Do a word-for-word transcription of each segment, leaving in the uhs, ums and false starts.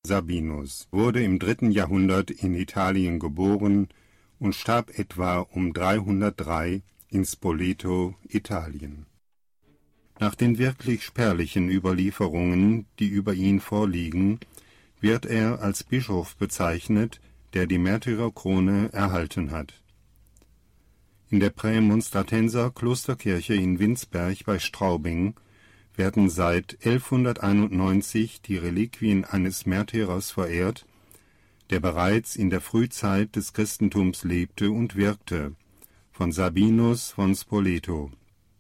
Sabinus wurde im dritten Jahrhundert in Italien geboren und starb etwa um dreihundertdrei in Spoleto, Italien. Nach den wirklich spärlichen Überlieferungen, die über ihn vorliegen, wird er als Bischof bezeichnet, der die Märtyrerkrone erhalten hat. In der Prämonstratenser Klosterkirche in Winsberg bei Straubing werden seit elfhunderteinundneunzig die Reliquien eines Märtyrers verehrt, der bereits in der Frühzeit des Christentums lebte und wirkte, von Sabinus von Spoleto.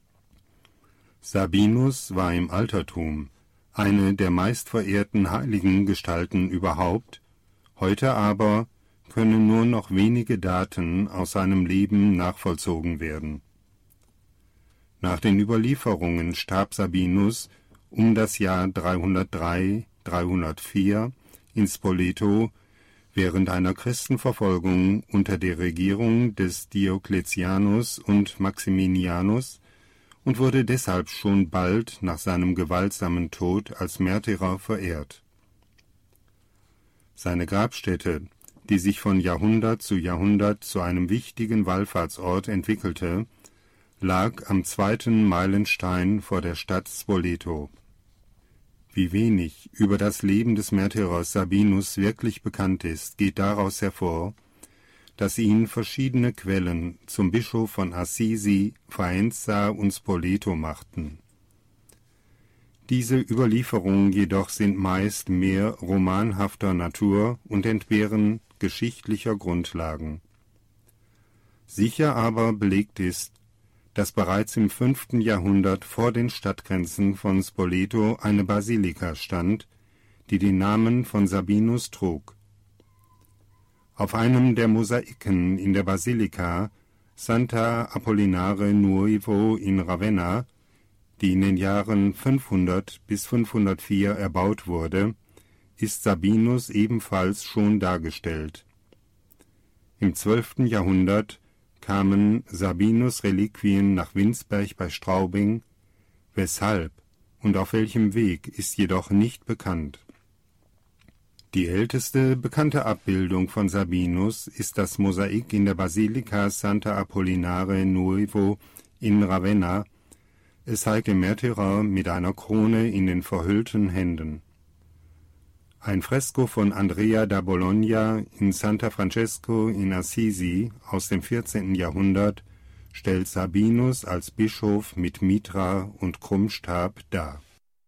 Sabinus war im Altertum eine der meistverehrten heiligen Gestalten überhaupt, heute aber können nur noch wenige Daten aus seinem Leben nachvollzogen werden. Nach den Überlieferungen starb Sabinus um das Jahr dreihundertdrei, dreihundertvier in Spoleto während einer Christenverfolgung unter der Regierung des Diokletianus und Maximinianus und wurde deshalb schon bald nach seinem gewaltsamen Tod als Märtyrer verehrt. Seine Grabstätte, die sich von Jahrhundert zu Jahrhundert zu einem wichtigen Wallfahrtsort entwickelte, lag am zweiten Meilenstein vor der Stadt Spoleto. Wie wenig über das Leben des Märtyrers Sabinus wirklich bekannt ist, geht daraus hervor, dass ihn verschiedene Quellen zum Bischof von Assisi, Faenza und Spoleto machten. Diese Überlieferungen jedoch sind meist mehr romanhafter Natur und entbehren geschichtlicher Grundlagen. Sicher aber belegt ist, dass bereits im fünften Jahrhundert vor den Stadtgrenzen von Spoleto eine Basilika stand, die den Namen von Sabinus trug. Auf einem der Mosaiken in der Basilika Santa Apollinare Nuovo in Ravenna, die in den Jahren fünfhundert bis fünfhundertvier erbaut wurde, ist Sabinus ebenfalls schon dargestellt. Im zwölften Jahrhundert kamen Sabinus Reliquien nach Winsberg bei Straubing, weshalb und auf welchem Weg ist jedoch nicht bekannt. Die älteste bekannte Abbildung von Sabinus ist das Mosaik in der Basilika Santa Apollinare Nuovo in Ravenna. Es zeigt den Märtyrer mit einer Krone in den verhüllten Händen. Ein Fresko von Andrea da Bologna in Santa Francesco in Assisi aus dem vierzehnten Jahrhundert stellt Sabinus als Bischof mit Mitra und Krummstab dar.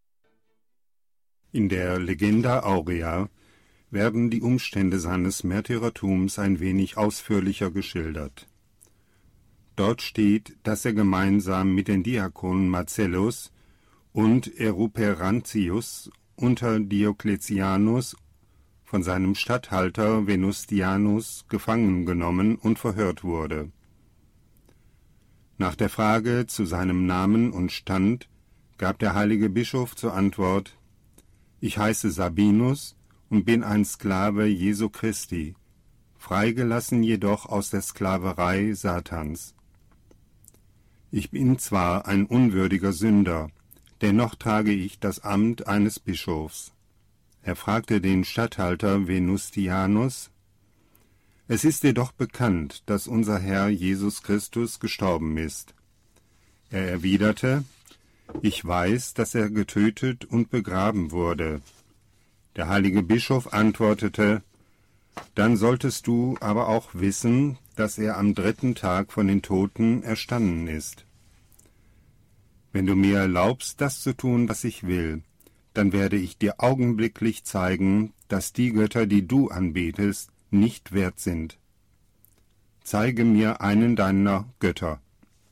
In der Legenda Aurea werden die Umstände seines Märtyrertums ein wenig ausführlicher geschildert. Dort steht, dass er gemeinsam mit den Diakonen Marcellus und Eruperantius unter Diokletianus von seinem Statthalter Venustianus gefangen genommen und verhört wurde. Nach der Frage zu seinem Namen und Stand gab der heilige Bischof zur Antwort: Ich heiße Sabinus und bin ein Sklave Jesu Christi, freigelassen jedoch aus der Sklaverei Satans. Ich bin zwar ein unwürdiger Sünder, dennoch trage ich das Amt eines Bischofs. Er fragte den Statthalter Venustianus: Es ist dir doch bekannt, dass unser Herr Jesus Christus gestorben ist. Er erwiderte: Ich weiß, dass er getötet und begraben wurde. Der heilige Bischof antwortete: Dann solltest du aber auch wissen, dass er am dritten Tag von den Toten erstanden ist. Wenn du mir erlaubst, das zu tun, was ich will, dann werde ich dir augenblicklich zeigen, dass die Götter, die du anbetest, nicht wert sind. Zeige mir einen deiner Götter.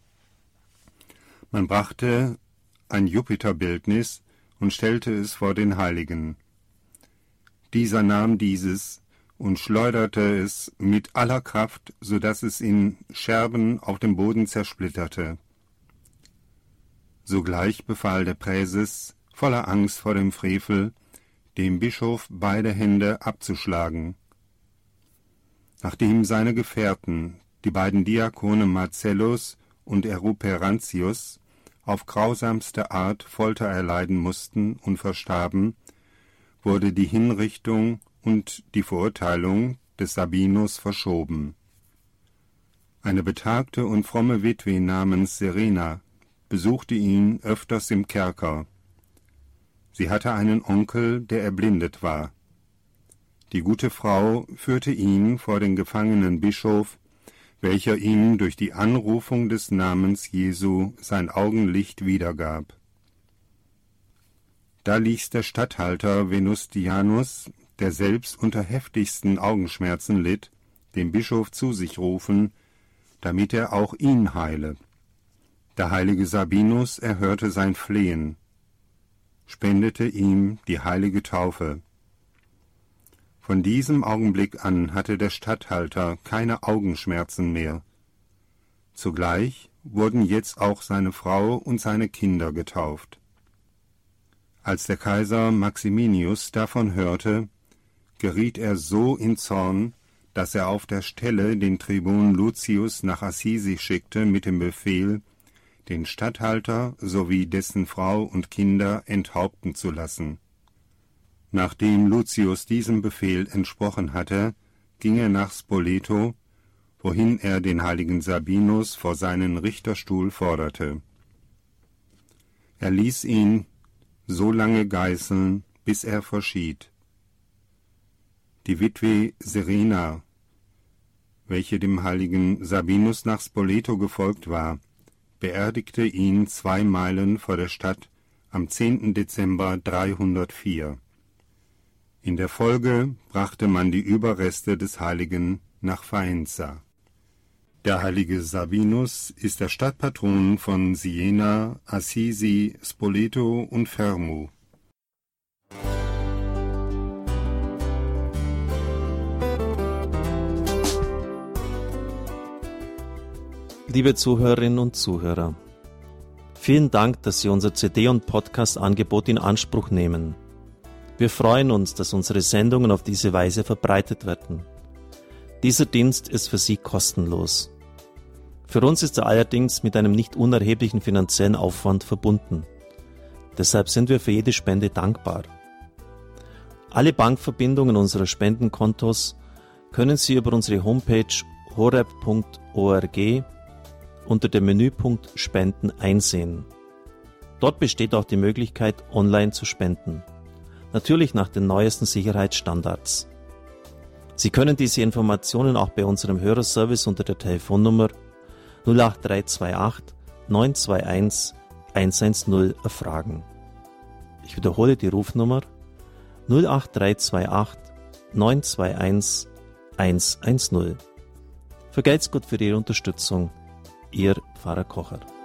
Man brachte ein Jupiterbildnis und stellte es vor den Heiligen. Dieser nahm dieses und schleuderte es mit aller Kraft, so dass es in Scherben auf dem Boden zersplitterte. Sogleich befahl der Präses, voller Angst vor dem Frevel, dem Bischof beide Hände abzuschlagen. Nachdem seine Gefährten, die beiden Diakone Marcellus und Eruperantius, auf grausamste Art Folter erleiden mussten und verstarben, wurde die Hinrichtung und die Verurteilung des Sabinus verschoben. Eine betagte und fromme Witwe namens Serena besuchte ihn öfters im Kerker. Sie hatte einen Onkel, der erblindet war. Die gute Frau führte ihn vor den gefangenen Bischof, welcher ihm durch die Anrufung des Namens Jesu sein Augenlicht wiedergab. Da ließ der Statthalter Venustianus, der selbst unter heftigsten Augenschmerzen litt, den Bischof zu sich rufen, damit er auch ihn heile. Der heilige Sabinus erhörte sein Flehen, spendete ihm die heilige Taufe. Von diesem Augenblick an hatte der Statthalter keine Augenschmerzen mehr. Zugleich wurden jetzt auch seine Frau und seine Kinder getauft. Als der Kaiser Maximinius davon hörte, geriet er so in Zorn, dass er auf der Stelle den Tribun Lucius nach Assisi schickte mit dem Befehl, den Statthalter sowie dessen Frau und Kinder enthaupten zu lassen. Nachdem Lucius diesem Befehl entsprochen hatte, ging er nach Spoleto, wohin er den heiligen Sabinus vor seinen Richterstuhl forderte. Er ließ ihn so lange geißeln, bis er verschied. Die Witwe Serena, welche dem heiligen Sabinus nach Spoleto gefolgt war, beerdigte ihn zwei Meilen vor der Stadt am zehnten Dezember dreihundertvier. In der Folge brachte man die Überreste des Heiligen nach Faenza. Der heilige Sabinus ist der Stadtpatron von Siena, Assisi, Spoleto und Fermo. Liebe Zuhörerinnen und Zuhörer, vielen Dank, dass Sie unser C D- und Podcast-Angebot in Anspruch nehmen. Wir freuen uns, dass unsere Sendungen auf diese Weise verbreitet werden. Dieser Dienst ist für Sie kostenlos. Für uns ist er allerdings mit einem nicht unerheblichen finanziellen Aufwand verbunden. Deshalb sind wir für jede Spende dankbar. Alle Bankverbindungen unserer Spendenkontos können Sie über unsere Homepage horeb punkt org unter dem Menüpunkt Spenden einsehen. Dort besteht auch die Möglichkeit, online zu spenden. Natürlich nach den neuesten Sicherheitsstandards. Sie können diese Informationen auch bei unserem Hörerservice unter der Telefonnummer null acht drei zwei acht neun zwei eins eins eins null erfragen. Ich wiederhole die Rufnummer null acht drei zwei acht neun zwei eins eins eins null. Vergelt's Gott für Ihre Unterstützung. Ihr Pfarrer Kocher.